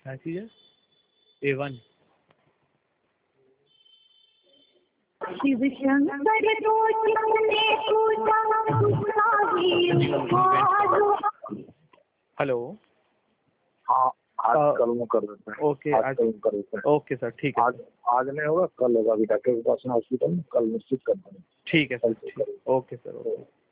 क्या चीज़ है? A1। शिव शंकर तो तुमने पूजा हेलो। हाँ, आज कल में कर देते हैं। ओके, आज कल में कर देते हैं। ओके सर, ठीक है। आज नहीं होगा, कल होगा। अभी डॉक्टर के पास हॉस्पिटल में कल निश्चित कर देंगे। ठीक है सर, ओके सर, ओके।